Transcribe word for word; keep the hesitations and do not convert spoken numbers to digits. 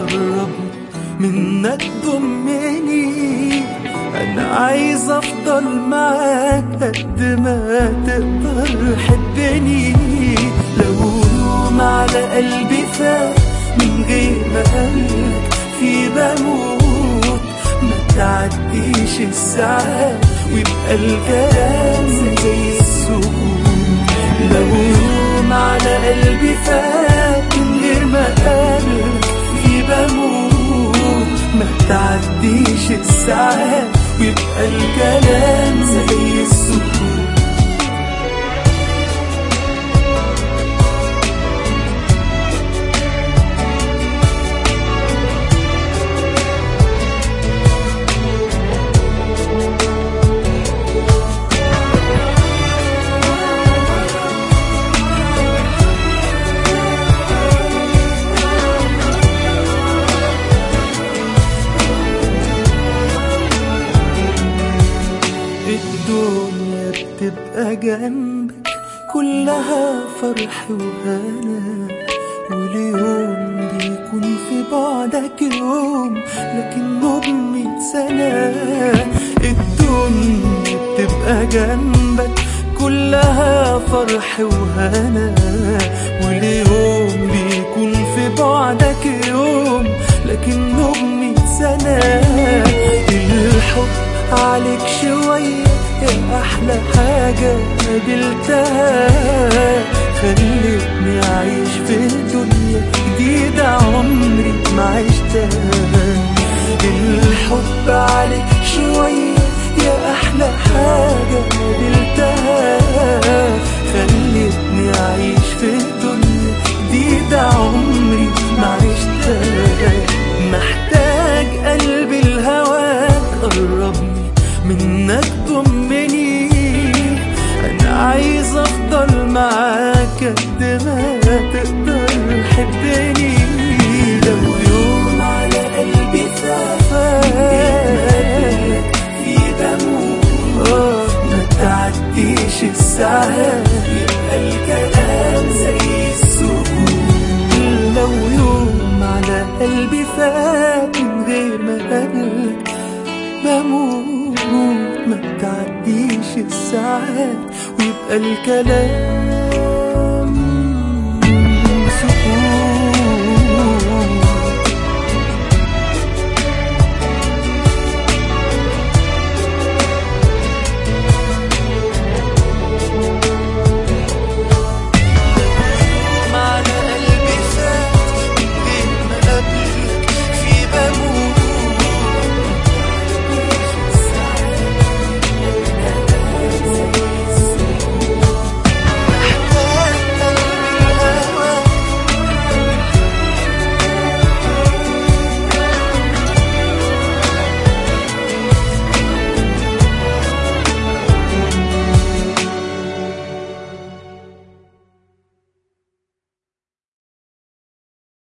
قربني منك ضمني، انا عايز افضل معاك قد ما تقدر حبني. لو يوم على قلبي فات من غير ما قلبك في بموت، ما تعديش الساعات ويبقى الكلام زي السكوت. لو يوم على قلبي فات من غير ما قلبك في بموت، ما تعديش الساعات ويبقى الكلام زي السكوت. الدنيا بتبقى جنبك كلها فرح وهنا، واليوم بيكون في بعدك يوم لكنه بمية سنة. الدنيا بتبقى جنبك كلها فرح وهنا، واليوم بيكون في بعدك يوم لكنه بمية سنة. الحب عليك شوية يا أحلى حاجة قابلتها، خلتني أعيش في دنيا جديدة عمري ما عشتها. الحب عليك شوية يا أحلى حاجة قابلتها، خلتني أعيش في دنيا جديدة عمري ما عشتها. محتاج قلبي لهواك قربني منك ضمني، انا عايز افضل معاك قد ما تقدر حبني. لو يوم على قلبي فات في بموت، ما تعديش الساعات يبقى الكلام زي السكوت. لو يوم على قلبي فات من غير ما قبلك بموت، ما تعديش الساعات ويبقى الكلام